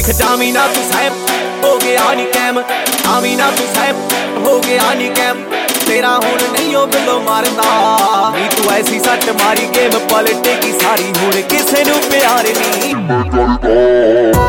जामी ना तू सैम हो गया नी कैम, जामी ना तू सैम हो गया नी कैम। तेरा हुण नहीं ओ बिलो मारदा नी, तू ऐसी सट मारी गेम पलटेगी सारी, हुण किसे नू प्यार नी।